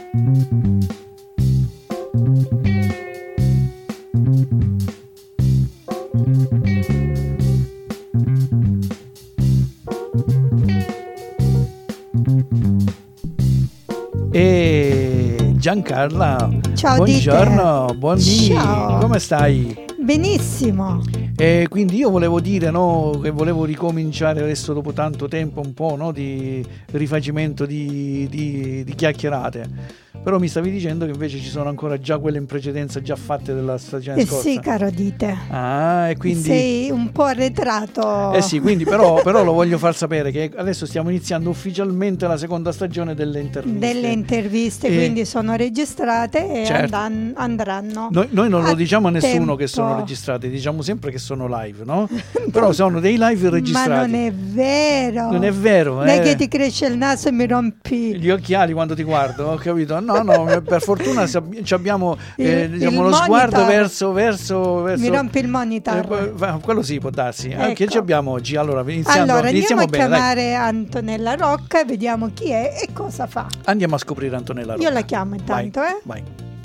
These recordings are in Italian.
E Giancarla, ciao, buongiorno, ciao. Come stai? Benissimo. E quindi io volevo dire, no, che volevo ricominciare adesso dopo tanto tempo un po', no, di rifacimento di chiacchierate. Però mi stavi dicendo che invece ci sono ancora già quelle in precedenza già fatte della stagione scorsa. Sì, caro Dite. Ah, e quindi sei un po' arretrato. Sì, quindi però lo voglio far sapere che adesso stiamo iniziando ufficialmente la seconda stagione delle interviste. Quindi sono registrate e certo, andranno. Noi non lo diciamo a nessuno tempo. Che sono registrate, diciamo sempre che sono live, no? Però sono dei live registrati. Ma non è vero. Non è vero, Non è che ti cresce il naso e mi rompi gli occhiali quando ti guardo, ho capito? No, per fortuna abbiamo diciamo lo sguardo verso mi rompi il monitor. Quello sì, può darsi. Ecco. Che ci abbiamo oggi? Allora andiamo iniziamo a bene, chiamare dai. Antonella Rocca e vediamo chi è e cosa fa. Andiamo a scoprire Antonella Rocca. Io la chiamo intanto. Vai.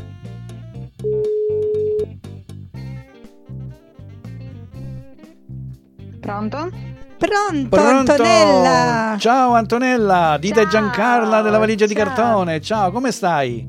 Pronto, Antonella. Ciao Antonella, Dita e Ciao, Giancarla della valigia di ciao. cartone. Ciao, come stai?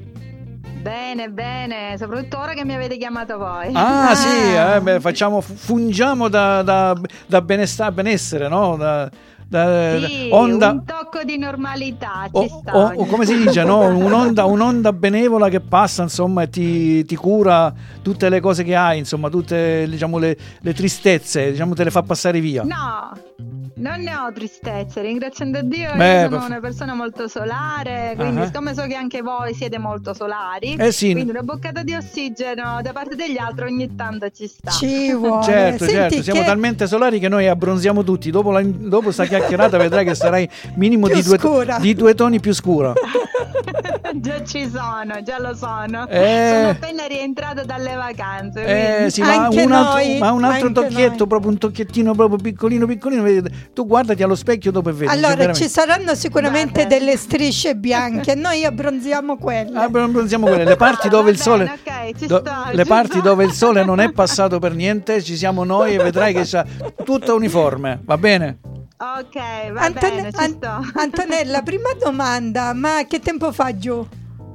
Bene, soprattutto ora che mi avete chiamato voi. Sì, fungiamo da benessere, no? Sì, onda, un tocco di normalità ci sta. O come si dice, no? Un'onda benevola che passa, insomma, e ti cura tutte le cose che hai, insomma, tutte, diciamo, le tristezze, diciamo, te le fa passare via. No, non ne ho tristezze, ringraziando Dio io sono una persona molto solare, quindi siccome so che anche voi siete molto solari, sì. quindi una boccata di ossigeno da parte degli altri ogni tanto ci sta. Ci vuole. Certo, siamo talmente solari che noi abbronziamo tutti. Dopo sta chiacchierata vedrai che sarai minimo di due toni più scura. Già lo sono. Sono appena rientrata dalle vacanze. Sì, ma un altro tocchietto, proprio un tocchettino proprio piccolino. Tu guardati allo specchio dopo e vedi. Allora ci saranno sicuramente delle strisce bianche. Noi abbronziamo quelle. Le parti dove il sole okay, parti dove il sole non è passato per niente, ci siamo noi e vedrai che c'è tutta uniforme, va bene? Ok, va bene, ci sto. Antonella, prima domanda, ma che tempo fa giù?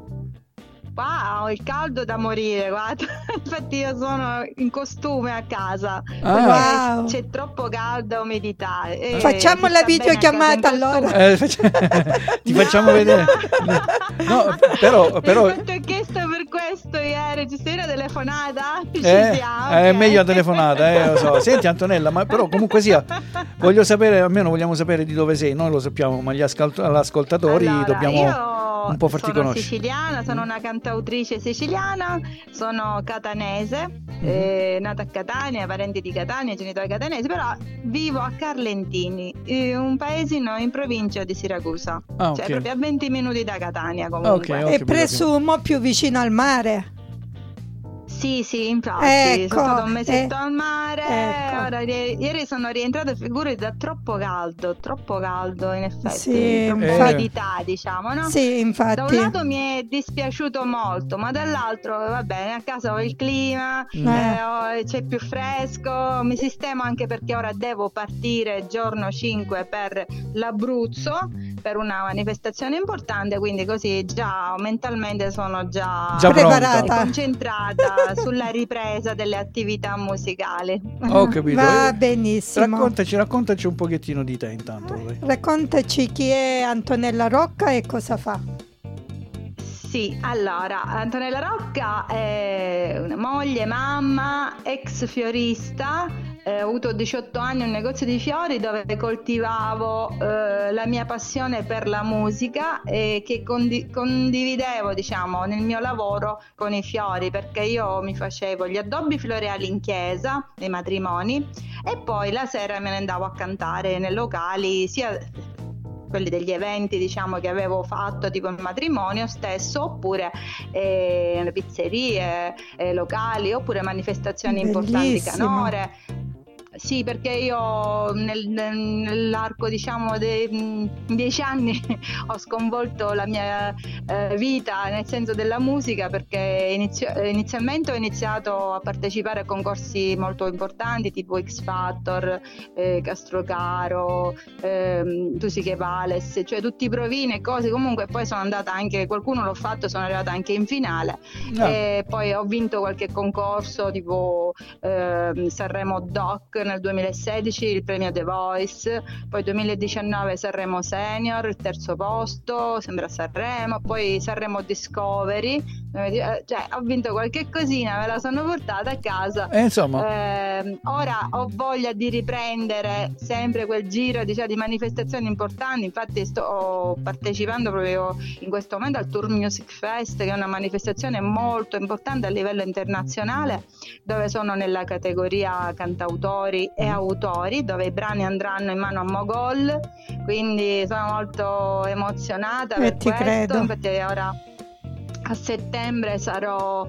Wow, il caldo da morire, guarda. Infatti io sono in costume a casa. Wow. C'è troppo caldo, umidità. Facciamo la videochiamata allora. Ti facciamo vedere. No, però ti ho chiesto per questo ieri, ci sei una telefonata? Ci siamo. È meglio la telefonata, lo so. Senti Antonella, ma però comunque sia, voglio sapere, almeno vogliamo sapere di dove sei, noi lo sappiamo, ma gli ascoltatori dobbiamo un po' farti conoscere. Sono siciliana, sono una cantautrice siciliana, sono catanese, nata a Catania, parenti di Catania, genitori catanesi, però vivo a Carlentini, un paesino in provincia di Siracusa, cioè proprio a 20 minuti da Catania comunque. E presumo più vicino al mare. Sì, infatti, ecco, sono stato un mesetto al mare, ora, ieri sono rientrata, figurati, da troppo caldo in effetti, troppa umidità, diciamo, no? Sì, infatti. Da un lato mi è dispiaciuto molto, ma dall'altro, va bene, a casa ho il clima, c'è più fresco, mi sistemo anche perché ora devo partire giorno 5 per l'Abruzzo, per una manifestazione importante, quindi così già mentalmente sono già preparata, concentrata sulla ripresa delle attività musicali. Ho capito. Va benissimo. Raccontaci un pochettino di te intanto. Raccontaci chi è Antonella Rocca e cosa fa. Sì, allora, Antonella Rocca è una moglie, mamma, ex fiorista, ho avuto 18 anni un negozio di fiori dove coltivavo la mia passione per la musica e che condividevo, diciamo, nel mio lavoro con i fiori, perché io mi facevo gli addobbi floreali in chiesa, nei matrimoni, e poi la sera me ne andavo a cantare nei locali, sia quelli degli eventi, diciamo, che avevo fatto tipo il matrimonio stesso, oppure pizzerie, locali, oppure manifestazioni importanti, canore. Sì, perché io nell'arco, diciamo, dei 10 anni ho sconvolto la mia vita nel senso della musica, perché inizialmente ho iniziato a partecipare a concorsi molto importanti tipo X Factor, Castrocaro, Tusiche Palace, cioè tutti i provini e cose. Comunque poi sono andata anche, qualcuno l'ho fatto, sono arrivata anche in finale. E poi ho vinto qualche concorso tipo Sanremo Doc nel 2016, il premio The Voice, poi 2019 Sanremo Senior, il terzo posto, sempre a Sanremo, poi Sanremo Discovery, cioè ho vinto qualche cosina, me la sono portata a casa. Insomma. Ora ho voglia di riprendere sempre quel giro, diciamo, di manifestazioni importanti. Infatti sto partecipando proprio in questo momento al Tour Music Fest, che è una manifestazione molto importante a livello internazionale, dove sono nella categoria cantautori e autori, dove i brani andranno in mano a Mogol, quindi sono molto emozionata per ti questo. credo. Infatti ora a settembre sarò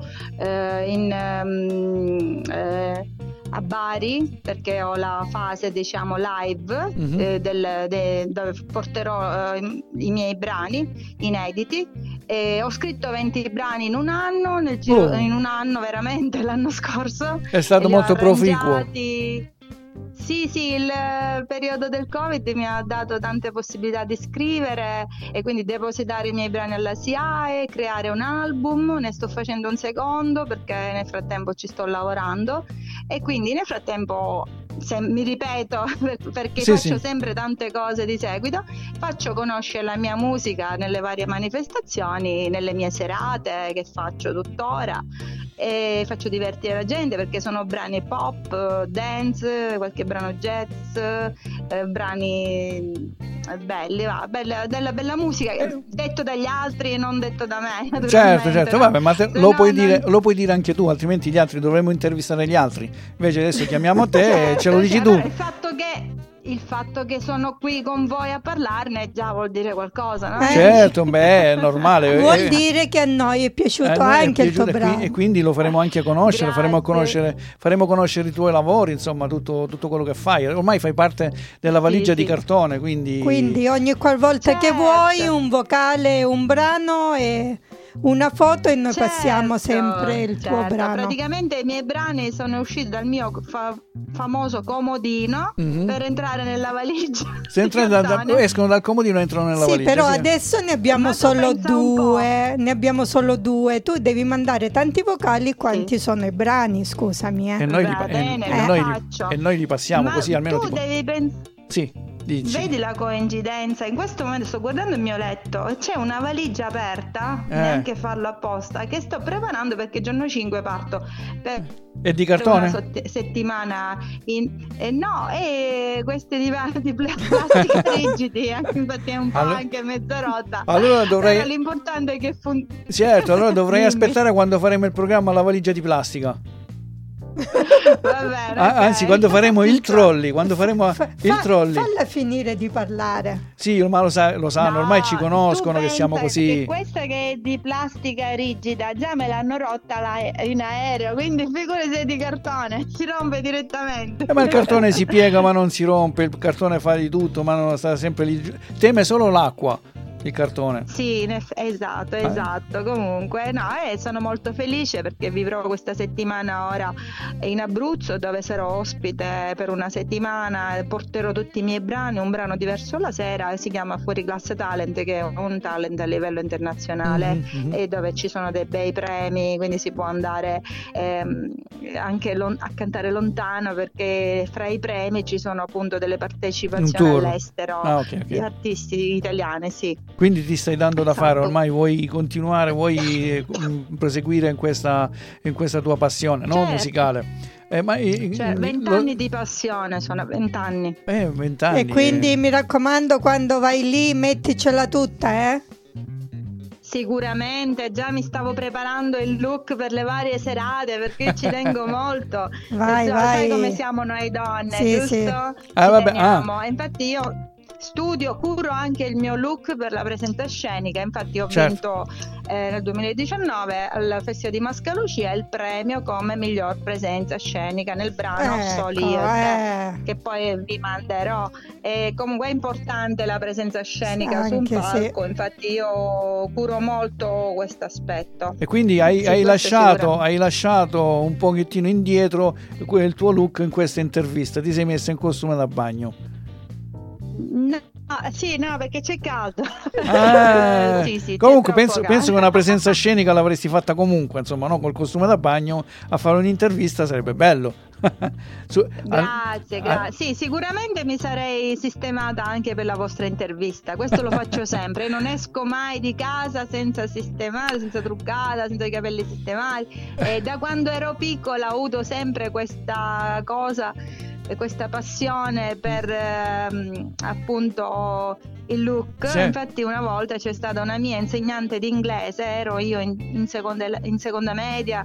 a Bari, perché ho la fase, diciamo, live dove porterò i miei brani inediti. E ho scritto 20 brani in un anno, in un anno veramente, l'anno scorso. È stato molto proficuo. Sì, il periodo del Covid mi ha dato tante possibilità di scrivere e quindi depositare i miei brani alla SIAE, creare un album. Ne sto facendo un secondo perché nel frattempo ci sto lavorando, e quindi nel frattempo, se mi ripeto perché faccio sempre tante cose di seguito, faccio conoscere la mia musica nelle varie manifestazioni, nelle mie serate che faccio tuttora, e faccio divertire la gente perché sono brani pop, dance, qualche brano jazz, brani belli, bella musica, detto dagli altri e non detto da me. Certo, vabbè, ma lo puoi dire anche tu, altrimenti gli altri dovremmo intervistare gli altri. Invece adesso chiamiamo te e ce lo dici tu. Il fatto che sono qui con voi a parlarne già vuol dire qualcosa, no? Certo, beh, è normale. Vuol dire che a noi è piaciuto anche il tuo brano. E quindi lo faremo anche conoscere, faremo conoscere i tuoi lavori, insomma, tutto quello che fai. Ormai fai parte della valigia di cartone, quindi ogni qualvolta che vuoi un vocale, un brano e una foto, e noi passiamo sempre il tuo brano. Praticamente i miei brani sono usciti dal mio famoso comodino per entrare nella valigia. Se escono dal comodino e entrano nella valigia. Però adesso ne abbiamo solo due. Tu devi mandare tanti vocali quanti sono i brani, scusami. E noi li passiamo, ma così almeno tu devi pensare. Sì. Dici. Vedi la coincidenza? In questo momento sto guardando il mio letto e c'è una valigia aperta, neanche farlo apposta, che sto preparando perché il giorno 5 parto è di cartone? Una settimana e queste di plastica rigidi, infatti è un po' anche mezzo rotta. Allora però l'importante è che certo, allora dovrei aspettare quando faremo il programma La valigia di plastica. Va bene, anzi, quando faremo il trolley, falla finire di parlare. Sì, ma lo sanno, ormai ci conoscono che siamo così. Che questa che è di plastica rigida già me l'hanno rotta in aereo, quindi figurati se è di cartone, si rompe direttamente. Ma il cartone si piega ma non si rompe, il cartone fa di tutto ma non sta sempre lì, teme solo l'acqua. Il cartone. Sì, esatto. Comunque, sono molto felice perché vivrò questa settimana ora in Abruzzo, dove sarò ospite per una settimana. Porterò tutti i miei brani, un brano diverso alla sera, si chiama Fuori Classe Talent, che è un talent a livello internazionale e dove ci sono dei bei premi, quindi si può andare anche a cantare lontano, perché fra i premi ci sono appunto delle partecipazioni all'estero di artisti italiani, sì. Quindi ti stai dando da fare, ormai vuoi continuare, vuoi proseguire in questa tua passione, no? Musicale. 20 anni di passione, sono 20 anni. 20 anni. E quindi mi raccomando, quando vai lì metticela tutta, Sicuramente, già mi stavo preparando il look per le varie serate perché ci tengo molto. Vai. Sai come siamo noi donne, giusto? Sì. Teniamo. Infatti io studio, curo anche il mio look per la presenza scenica. Infatti ho vinto nel 2019 al Festival di Mascalucia il premio come miglior presenza scenica nel brano Soli io e te, che poi vi manderò. E comunque è importante la presenza scenica su un palco, infatti io curo molto questo aspetto. E quindi hai lasciato un pochettino indietro il tuo look in questa intervista, ti sei messa in costume da bagno. No, perché c'è caldo. Sì, comunque penso che una presenza scenica l'avresti fatta comunque, insomma, no? Col costume da bagno a fare un'intervista sarebbe bello. Grazie. Sì, sicuramente mi sarei sistemata anche per la vostra intervista. Questo lo faccio sempre. Non esco mai di casa senza sistemare, senza truccata, senza i capelli sistemati. E da quando ero piccola ho avuto sempre questa cosa, questa passione per appunto il look. Sì. Infatti una volta c'è stata una mia insegnante di inglese, ero io in seconda media,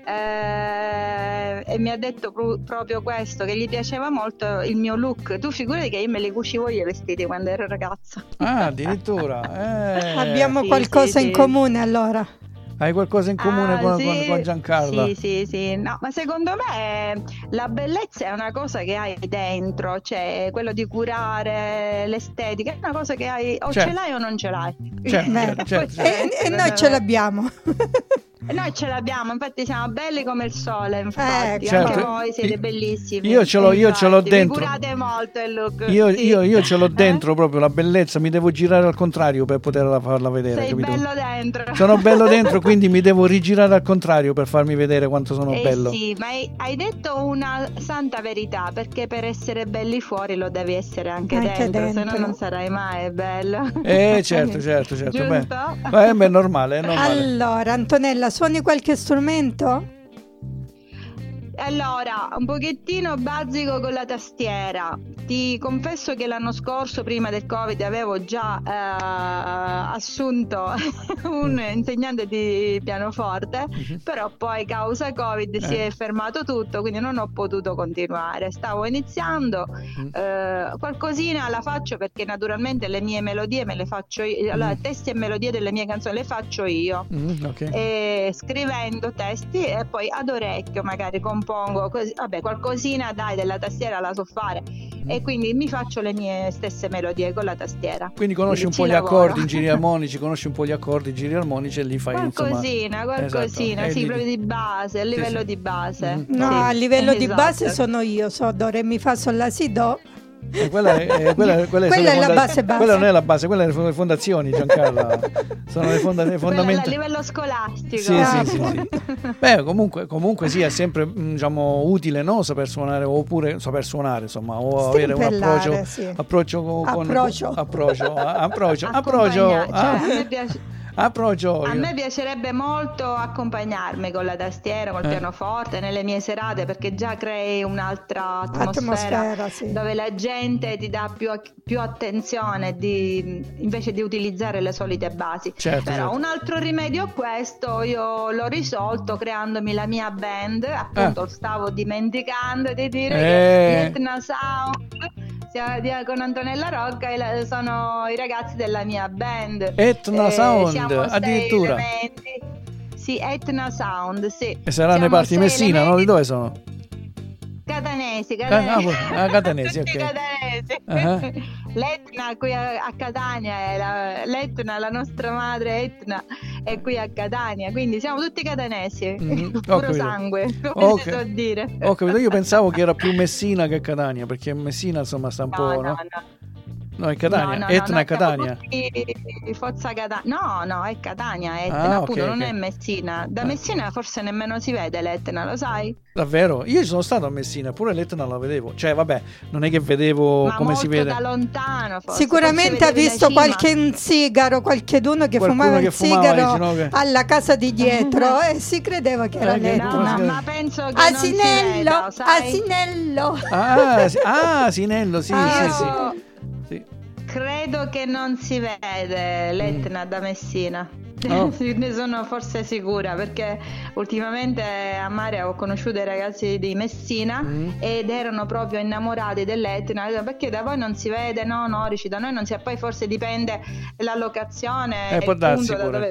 e mi ha detto proprio questo, che gli piaceva molto il mio look. Tu figurati che io me li cucivo io i vestiti quando ero ragazza. Addirittura abbiamo qualcosa in comune allora. Hai qualcosa in comune con Giancarla? Sì. No, ma secondo me la bellezza è una cosa che hai dentro, cioè quello di curare l'estetica è una cosa che hai, o ce l'hai o non ce l'hai. Certo. E noi ce l'abbiamo. Noi ce l'abbiamo, infatti siamo belli come il sole, infatti. Certo. Anche voi siete bellissimi. Io ce l'ho dentro. Vi curate molto il look. Io ce l'ho dentro proprio la bellezza, mi devo girare al contrario per poterla farla vedere. Sei capito? bello dentro. Sono bello dentro, quindi mi devo rigirare al contrario per farmi vedere quanto sono bello. Sì, ma hai detto una santa verità, perché per essere belli fuori lo devi essere anche dentro. Se no non sarai mai bello. Certo. Giusto? Beh, è normale. Allora, Antonella, suoni qualche strumento? Allora, un pochettino basico con la tastiera. Ti confesso che l'anno scorso, prima del Covid, avevo già assunto un insegnante di pianoforte, però poi causa Covid si è fermato tutto, quindi non ho potuto continuare. Stavo iniziando, qualcosina la faccio perché naturalmente le mie melodie me le faccio io, allora, testi e melodie delle mie canzoni le faccio io, e scrivendo testi, e poi ad orecchio magari compongo così, vabbè, qualcosina della tastiera la so fare, e quindi mi faccio le mie stesse melodie con la tastiera. Quindi conosci un po' gli accordi, giri armonici, e li fai qualcosina, esatto. Sì, proprio di base, a livello di base. No, a livello di base sono io, so do, re, mi, fa, sol, la, si, do. Quella è la base. Quella non è la base, quella sono le fondazioni, Giancarla. Sono le fondamenta a livello scolastico. Sì. Beh, comunque sì, è sempre utile, no? Saper suonare, oppure saper suonare, insomma, o avere un approccio. A me piacerebbe molto accompagnarmi con la tastiera, col pianoforte nelle mie serate, perché già crei un'altra atmosfera dove la gente ti dà più attenzione invece di utilizzare le solite basi. Però un altro rimedio a questo io l'ho risolto creandomi la mia band, appunto stavo dimenticando di dire che Etna Sound con Antonella Rocca sono i ragazzi della mia band. Etna Sound, addirittura. Sì, Etna Sound, sì. E saranno i parti di Messina, no? Di dove sono? Catanesi. Catanesi, ok. Catanesi. L'Etna qui a Catania, l'Etna, la nostra madre Etna è qui a Catania, quindi siamo tutti catanesi, puro sangue, come si può dire. Ho capito, io pensavo che era più Messina che Catania, perché Messina insomma sta un po', no? No, è Catania, Etna è Catania. Forza Catania. No, è Catania, Etna, appunto, non è Messina. Da Messina forse nemmeno si vede l'Etna, lo sai? Davvero? Io sono stato a Messina, pure l'Etna la vedevo. Cioè, vabbè, non è che vedevo come si vede. Ma da lontano, forse. Sicuramente ha visto qualche sigaro, qualcheduno che fumava il sigaro alla casa di dietro e si credeva che era l'Etna. No, ma penso che Asinello, non si veda, Asinello, sì. Credo che non si vede l'Etna da Messina. Oh. Ne sono forse sicura, perché ultimamente a mare ho conosciuto i ragazzi di Messina ed erano proprio innamorati dell'Etna, perché da voi non si vede, no Norici, da noi non si vede, poi forse dipende la locazione, può il darsi punto pure.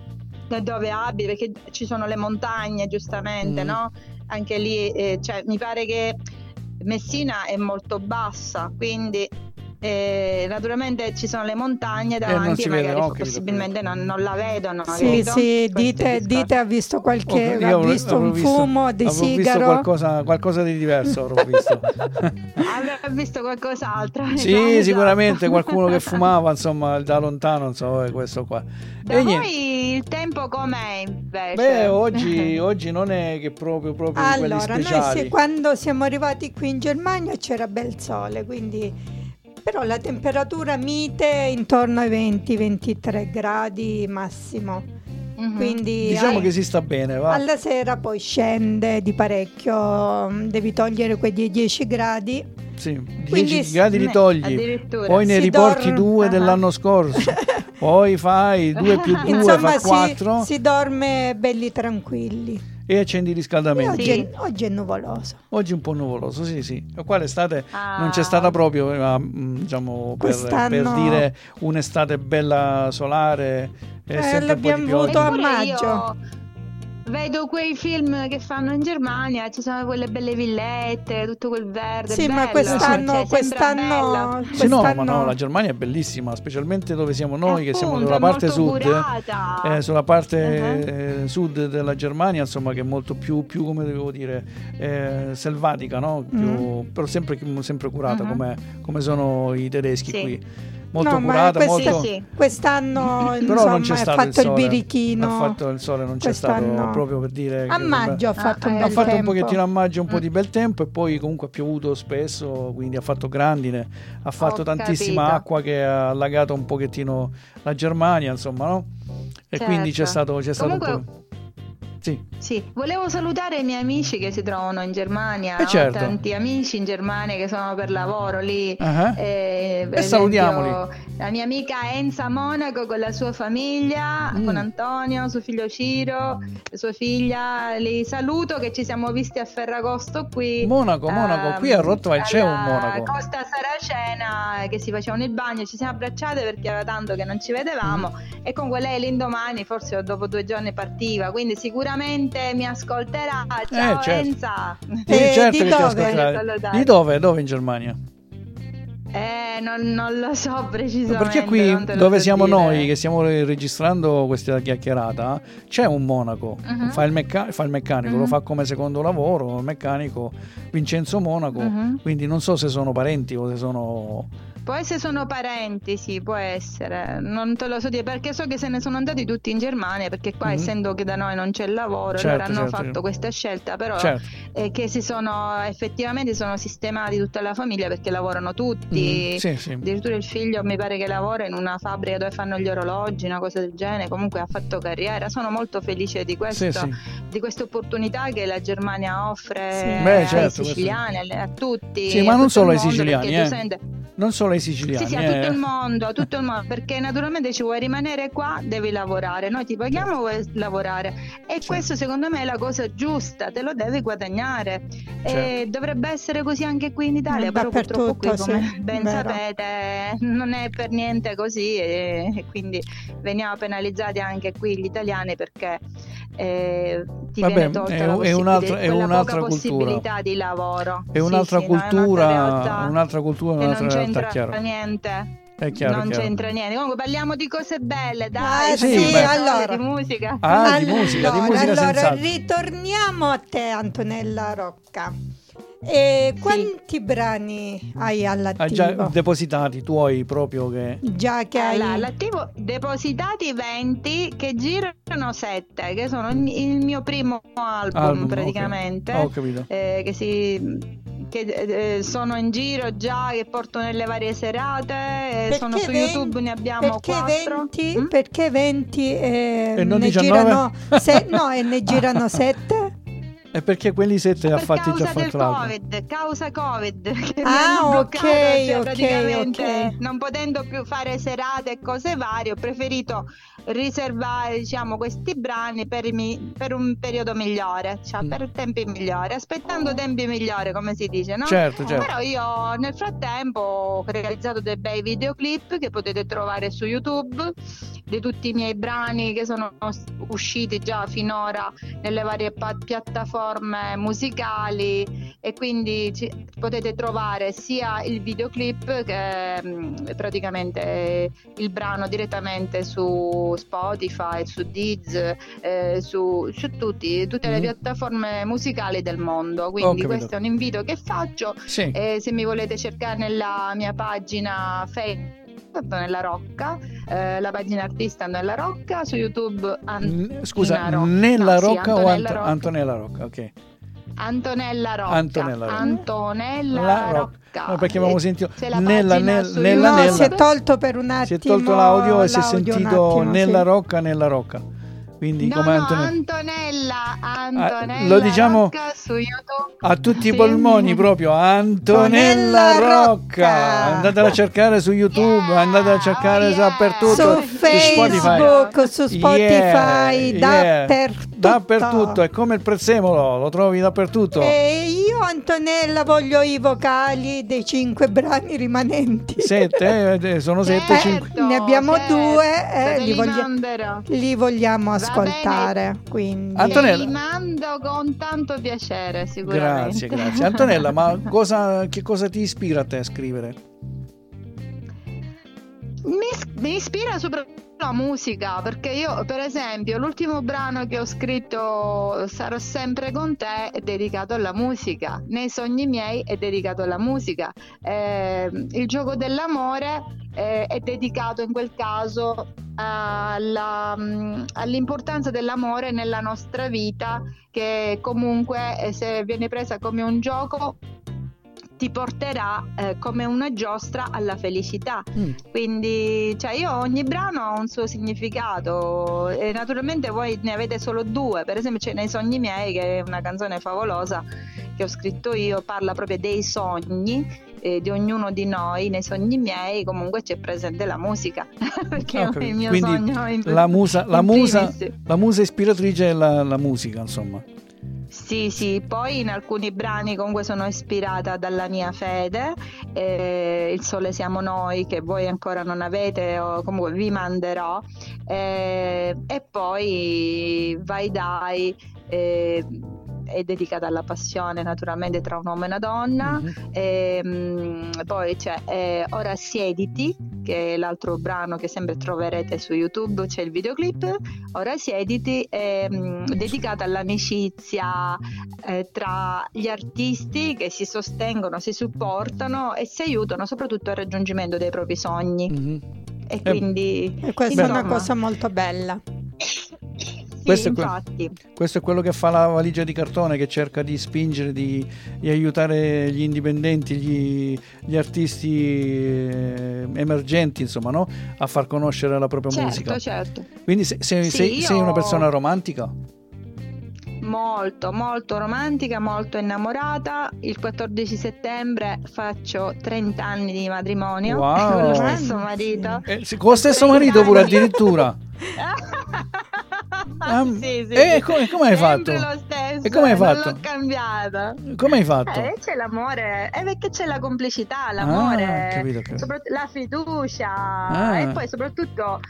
da dove abiti, perché ci sono le montagne giustamente, no? Anche lì cioè, mi pare che Messina è molto bassa, quindi naturalmente ci sono le montagne non davanti si e vede, magari ho capito, possibilmente non la vedono. Sì, capito? sì, Questo è il discorso. dite ha visto qualche, Io ha visto avrò un fumo di avrò sigaro. visto qualcosa di diverso, avrò visto. Avrà visto qualcos'altro. Sì, esatto. sicuramente qualcuno che fumava, insomma, da lontano, non so, questo qua. Da niente. voi il tempo com'è invece? Beh, oggi non è che proprio di quelli Allora, noi speciali. quando siamo arrivati qui in Germania c'era bel sole, quindi però la temperatura mite intorno ai 20-23 gradi massimo. Quindi Diciamo che si sta bene, va. alla sera poi scende di parecchio, devi togliere quei 10 gradi. Sì, Quindi 10 gradi li togli, addirittura. poi ne Si riporti dorme. 2 dell'anno scorso, poi fai 2 più 2 Insomma, fa 4 si dorme belli tranquilli. e accendi il riscaldamento. Oggi è nuvoloso. Oggi è un po' nuvoloso, sì. E qua l'estate Ah. non c'è stata proprio, diciamo, per Quest'anno- dire un'estate bella solare, è sempre un po' l'abbiamo di avuto pioggia. a Eppure maggio. io vedo quei film che fanno in Germania, ci sono quelle belle villette, tutto quel verde. Sì, ma bello, quest'anno, cioè, sembra bello. Sì, no, ma no, la Germania è bellissima, specialmente dove siamo noi, che siamo Appunto, sulla è parte molto sud, curata. sulla parte sud della Germania, insomma, che è molto più come devo dire, selvatica, no? Però sempre curata, come sono i tedeschi Sì. qui. Molto No, ma curata, molto... Sì. quest'anno Però insomma, non c'è ha stato fatto il sole. birichino. Ha fatto il sole, non c'è stato Quest'anno- proprio per dire A che- maggio ha fatto un Ha bel ha fatto tempo. un pochettino a maggio un po' di bel tempo e poi comunque ha piovuto spesso, quindi ha fatto grandine, ha fatto Ho tantissima capito. acqua che ha allagato un pochettino la Germania, insomma, no? E Certo. quindi c'è stato Comunque, un po'. Sì, volevo salutare i miei amici che si trovano in Germania. Certo. Ho tanti amici in Germania che sono per lavoro lì. Ah. Per esempio, salutiamoli. la mia amica Enza Monaco con la sua famiglia, con Antonio, suo figlio Ciro, sua figlia. Li saluto, che ci siamo visti a Ferragosto qui. Monaco, qui a Rottweil c'è un Monaco. Costa Saracena, che si facevano il bagno, ci siamo abbracciate perché era tanto che non ci vedevamo e comunque lei l'indomani, forse dopo 2 giorni partiva, quindi sicuramente mi ascolterà. Ciao certo. Enza. Certo di che ti dove? ascolterai. Di dove? Dove in Germania? Non lo so precisamente. Perché qui non te lo dove so siamo dire. noi che stiamo registrando questa chiacchierata c'è un monaco, fa il meccanico, lo fa come secondo lavoro, il meccanico Vincenzo Monaco, quindi non so se sono parenti o se sono... Poi se sono parenti, sì, può essere, non te lo so dire perché so che se ne sono andati tutti in Germania, perché qua essendo che da noi non c'è il lavoro, Certo, loro hanno certo. fatto questa scelta, però Certo. che effettivamente sono sistemati tutta la famiglia perché lavorano tutti. Sì. Addirittura il figlio mi pare che lavora in una fabbrica dove fanno gli orologi, una cosa del genere, comunque ha fatto carriera. Sono molto felice di questo, Sì. di questa opportunità che la Germania offre Sì. Beh, ai certo, siciliani, a tutti. Sì, ma a non tutto solo il ai mondo, siciliani, perché tu senti- non solo ai siciliani. Sì, a tutto il mondo, perché naturalmente ci vuoi rimanere qua, devi lavorare, noi ti paghiamo, vuoi lavorare e questo secondo me è la cosa giusta, te lo devi guadagnare e dovrebbe essere così anche qui in Italia, però purtroppo qui, come ben sapete, non è per niente così e quindi veniamo penalizzati anche qui gli italiani perché ti viene tolta un'altra possibilità di lavoro. È un'altra cultura, un'altra realtà, chiaro. Niente. È chiaro, non chiaro. c'entra niente. Comunque parliamo di cose belle, dai. Allora. Di musica. Di musica allora senz'altro. ritorniamo a te, Antonella Rocca. Quanti brani hai all'attivo? Hai già depositati tuoi proprio che... Già che hai... All'attivo depositati 20 che girano 7, che sono il mio primo album praticamente. Okay. Ho capito. Che sono in giro già, che porto nelle varie serate, sono su 20, YouTube, ne abbiamo 4. Perché 20 e non ne 19? girano e ne girano 7? E perché quelli 7 ha fatti già fatto l'altro? Causa Covid che mi hanno bloccato, ok. praticamente non potendo più fare serate e cose varie, ho preferito riservare, diciamo, questi brani per un periodo migliore, cioè per tempi migliori, aspettando tempi migliori, come si dice, no? Certo. Però io nel frattempo ho realizzato dei bei videoclip che potete trovare su YouTube di tutti i miei brani che sono usciti già finora nelle varie piattaforme musicali, e quindi potete trovare sia il videoclip che praticamente il brano direttamente su Spotify, su Deezer, su tutte le piattaforme musicali del mondo. Quindi questo è un invito che faccio. Sì. Se mi volete cercare nella mia pagina Facebook Antonella Rocca, la pagina artista Antonella Rocca, su YouTube scusa, Nella Rocca o Antonella Rocca? Ok. Antonella Rocca. Antonella Rocca. No, perché avevamo sentito nella si è tolto per un attimo. Si è tolto l'audio e si è sentito Nella Rocca, Nella Rocca. Quindi come Antonella lo diciamo Rocca su YouTube. A tutti i polmoni proprio, Antonella Rocca. Andatela a cercare su YouTube, andatela a cercare dappertutto, su Facebook, su Spotify, dappertutto. È come il prezzemolo, lo trovi dappertutto. E io, Antonella, voglio i vocali dei 5 brani rimanenti. 7, sono 7, 5. Ne abbiamo 2, li vogliamo ascoltare. Quindi Antonella, li mando con tanto piacere, sicuramente. Grazie. Antonella, ma che cosa ti ispira a te a scrivere? Mi ispira soprattutto la musica, perché io, per esempio, l'ultimo brano che ho scritto, Sarò sempre con te, è dedicato alla musica. Nei sogni miei è dedicato alla musica. Il gioco dell'amore è dedicato in quel caso all'importanza dell'amore nella nostra vita, che comunque, se viene presa come un gioco, ti porterà come una giostra alla felicità. Quindi, cioè, io, ogni brano ha un suo significato, e naturalmente voi ne avete solo 2. Per esempio c'è Nei sogni miei, che è una canzone favolosa che ho scritto io, parla proprio dei sogni di ognuno di noi. Nei sogni miei comunque c'è presente la musica perché è il mio quindi sogno la musa ispiratrice è la musica, insomma. Sì, poi in alcuni brani comunque sono ispirata dalla mia fede, Il sole siamo noi, che voi ancora non avete, o comunque vi manderò, e poi Vai dai, è dedicata alla passione, naturalmente, tra un uomo e una donna. Poi c'è Ora siediti, che è l'altro brano che sempre troverete su YouTube, c'è il videoclip. Ora siediti è dedicata all'amicizia tra gli artisti che si sostengono, si supportano e si aiutano soprattutto al raggiungimento dei propri sogni. E quindi questa è una cosa molto bella. Questo è quello che fa la valigia di cartone, che cerca di spingere, di aiutare gli indipendenti, gli artisti emergenti, insomma, no? A far conoscere la propria musica. Certo. Quindi sei una persona romantica? Molto, molto romantica, molto innamorata. Il 14 settembre faccio 30 anni di matrimonio con lo stesso marito. Con lo stesso marito pure, addirittura? Sì. E come hai fatto? Lo stesso, e come hai fatto? Non l'ho cambiato. Come hai fatto? C'è l'amore, perché c'è la complicità, l'amore, capito. La fiducia, e poi soprattutto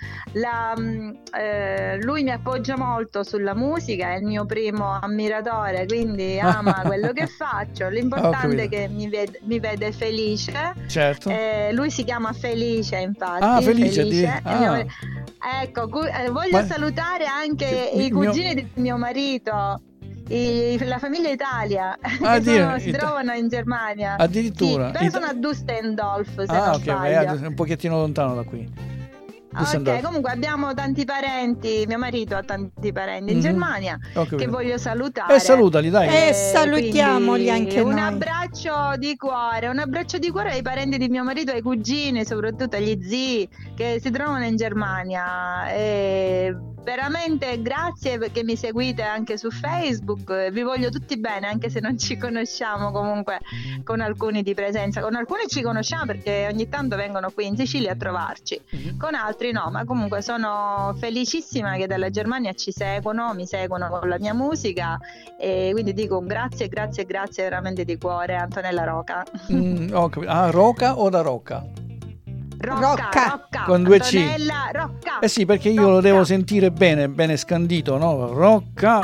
lui mi appoggia molto sulla musica, è il mio primo ammiratore, quindi ama quello che faccio. L'importante è che mi vede felice. Certo. Lui si chiama Felice, infatti. Felice. Ecco, voglio salutare anche i cugini di mio marito, la famiglia Italia, che si trovano in Germania. Addirittura. Sì, sono a Düsseldorf, se non sbaglio. Un pochettino lontano da qui. Ok, comunque abbiamo tanti parenti, mio marito ha tanti parenti in Germania che voglio salutare. E salutali, dai. E salutiamoli anche noi. Un abbraccio di cuore ai parenti di mio marito, ai cugini, soprattutto agli zii che si trovano in Germania. E veramente grazie perché mi seguite anche su Facebook, vi voglio tutti bene, anche se non ci conosciamo. Comunque con alcuni di presenza, con alcuni ci conosciamo perché ogni tanto vengono qui in Sicilia a trovarci, con altri altri no, ma comunque sono felicissima che dalla Germania mi seguono con la mia musica, e quindi dico grazie veramente di cuore, Antonella Roca. Roca o da Rocca? Rocca. Con due C. Antonella Rocca. Sì, perché io lo devo sentire bene scandito, no? Rocca.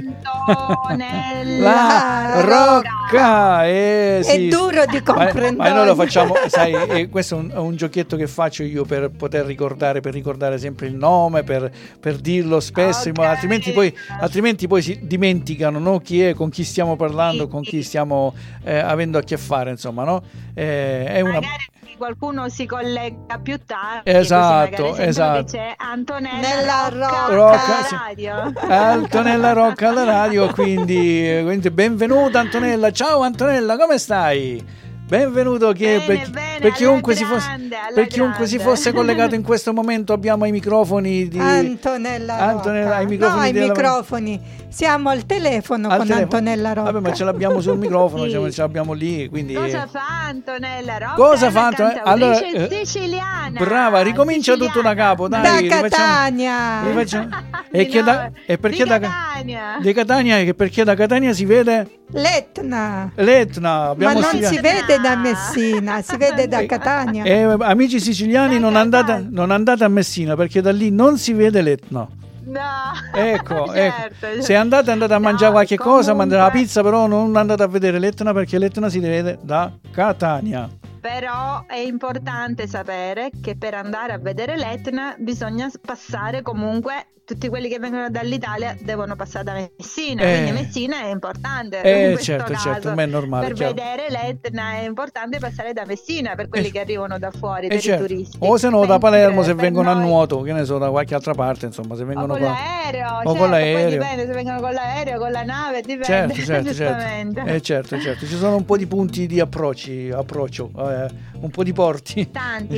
Antonella Rocca. Sì. È duro di comprendere. Ma noi lo facciamo, sai, questo è un giochetto che faccio io per poter ricordare sempre il nome, per dirlo spesso, Okay. altrimenti poi si dimenticano, no? Chi è, con chi stiamo parlando, con chi stiamo avendo a che fare, insomma, no? È una... Magari qualcuno si collega più tardi, esatto. Dice Antonella Rocca alla radio. Antonella Rocca alla radio, quindi benvenuta Antonella. Ciao Antonella, come stai? Benvenuto per chiunque si fosse collegato in questo momento. Abbiamo i microfoni di Antonella Rocca. I microfoni, microfoni. Siamo al telefono con Antonella Rocca. Vabbè, ma ce l'abbiamo sul microfono, Sì. ce l'abbiamo lì, quindi... Cosa fa Antonella Rocca? Cosa fa Antonella? Allora, siciliana. Brava, ricomincia siciliana. tutto da capo, dai. Da Catania. Perché da Catania? Perché da Catania si vede l'Etna. Ma non si vede da Messina, si vede da Catania. Amici siciliani, non andate a Messina, perché da lì non si vede l'Etna. No. Ecco. Certo. Se andate a mangiare qualche cosa, mangiare la comunque- pizza, però non andate a vedere l'Etna, perché l'Etna si vede da Catania. Però è importante sapere che per andare a vedere l'Etna bisogna passare comunque, tutti quelli che vengono dall'Italia devono passare da Messina, quindi Messina è importante. In questo caso, ma è normale. per chiaro. vedere l'Etna è importante passare da Messina per quelli che arrivano da fuori, per certo. i turisti. O se no da Mentre Palermo, se per vengono a noi- nuoto, che ne so, da qualche altra parte, insomma, se O vengono con qua. l'aereo, O certo, con l'aereo. poi dipende se vengono con l'aereo, con la nave, dipende. Certo. giustamente. Certo. Ci sono un po' di punti di approccio, un po' di porti. Tanti.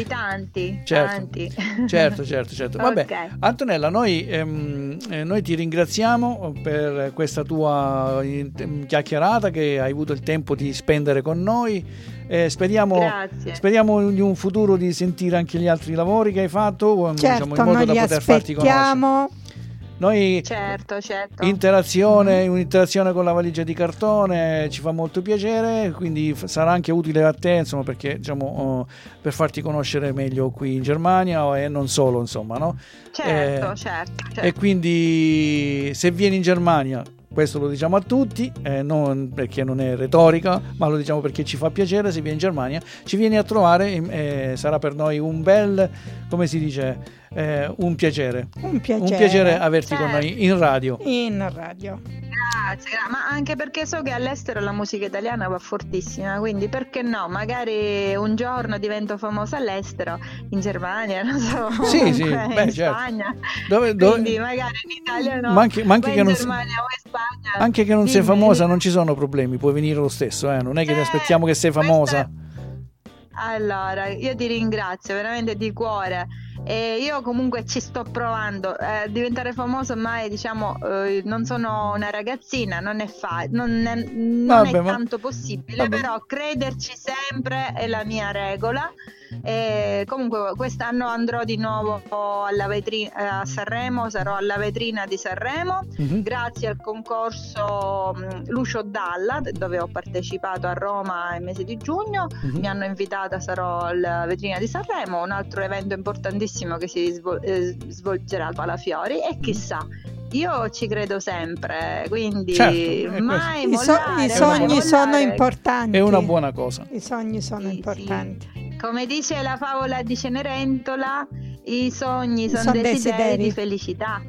Certo. Vabbè, Ok. Antonella, noi ti ringraziamo per questa tua chiacchierata che hai avuto il tempo di spendere con noi. Speriamo in un futuro di sentire anche gli altri lavori che hai fatto, Certo, in modo noi da li poter farti conoscere. aspettiamo. Noi Certo. un'interazione con la valigia di cartone ci fa molto piacere, quindi sarà anche utile a te, insomma, perché per farti conoscere meglio qui in Germania e non solo, insomma, no? Certo. E quindi se vieni in Germania, questo lo diciamo a tutti, non perché non è retorica, ma lo diciamo perché ci fa piacere. Se vieni in Germania, ci vieni a trovare, sarà per noi un bel, come si dice, un piacere averti con noi in radio. Grazie, ma anche perché so che all'estero la musica italiana va fortissima, quindi perché no, magari un giorno divento famosa all'estero, in Germania, non so, Sì, in certo. Spagna, Dove- quindi magari in Italia no, ma anche che in non Germania o in Spagna. anche che non sei Dimmi. famosa, non ci sono problemi, puoi venire lo stesso, non è che ti aspettiamo che sei famosa. Allora, io ti ringrazio veramente di cuore. E io comunque ci sto provando. Diventare famoso ormai, diciamo, non sono una ragazzina, non è tanto possibile, però crederci sempre è la mia regola. E comunque quest'anno andrò di nuovo a Sanremo, sarò alla vetrina di Sanremo, grazie al concorso Lucio Dalla, dove ho partecipato a Roma nel mese di giugno. Mi hanno invitata, sarò alla vetrina di Sanremo, un altro evento importantissimo che si svolgerà al Palafiori, e chissà, io ci credo sempre, quindi mai mollare, I sogni sono importanti. È una buona cosa. I sogni sono importanti. Sì. Come dice la favola di Cenerentola, i sogni sono desideri di felicità.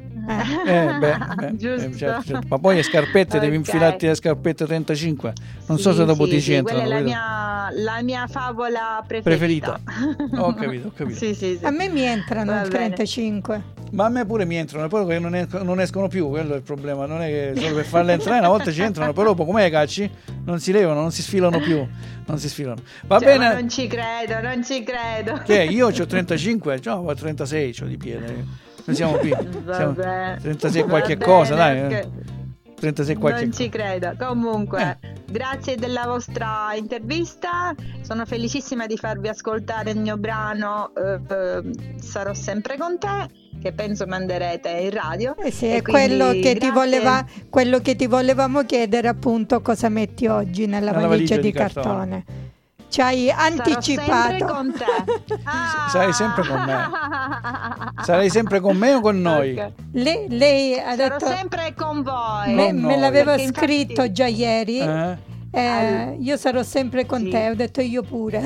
Giusto. Certo. Ma poi le scarpette, devi infilarti le scarpette 35. Non so se dopo ti c'entrano. Quella è la mia favola preferita. Ho capito. Sì. A me mi entrano il 35. Ma a me pure mi entrano, poi che non escono più, quello è il problema. Non è che solo per farle entrare, una volta ci entrano, però dopo come le cacci? Non si levano, non si sfilano più. Va bene. Ma non ci credo. Che io ho 35, ho 36 di piede. Noi siamo qui. Siamo 36 qualche cosa, dai. 36 qualche non ci credo. Comunque Grazie della vostra intervista, sono felicissima di farvi ascoltare il mio brano Sarò sempre con te, che penso manderete in radio. Sì, è quello che ti volevamo chiedere, appunto, cosa metti oggi nella valigia di cartone. Ci hai anticipato. Sarò sempre con te. Sarai sempre con me. Sarai sempre con me o con noi? Okay. Lei ha Sarò detto sempre con voi. me l'aveva Perché scritto infatti... già ieri. Io sarò sempre con te, ho detto io pure.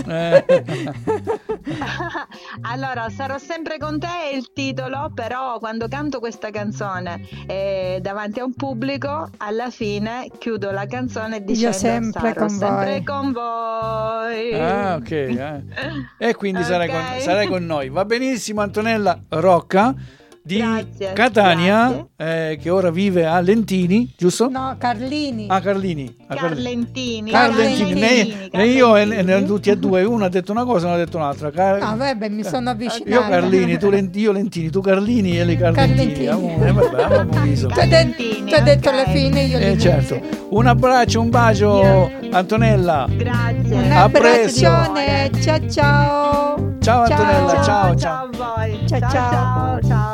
Allora, sarò sempre con te è il titolo, però quando canto questa canzone davanti a un pubblico, alla fine chiudo la canzone dicendo sarò sempre con voi. Ah, ok. E quindi sarai con noi. Va benissimo, Antonella Rocca di Catania, che ora vive a Lentini, giusto? No, Carlini. Carlini. Carlentini. Io e tutti e due, uno ha detto una cosa e uno ha detto un'altra. No, vabbè, mi sono avvicinata. Io Carlini, io Lentini, tu Carlini e lei Carlentini. Ti ho detto alla fine io Lentini. Certo. Un abbraccio, un bacio, Antonella. Grazie. Un abbraccione. Ciao ciao. Ciao Antonella, ciao. Ciao a voi. Ciao.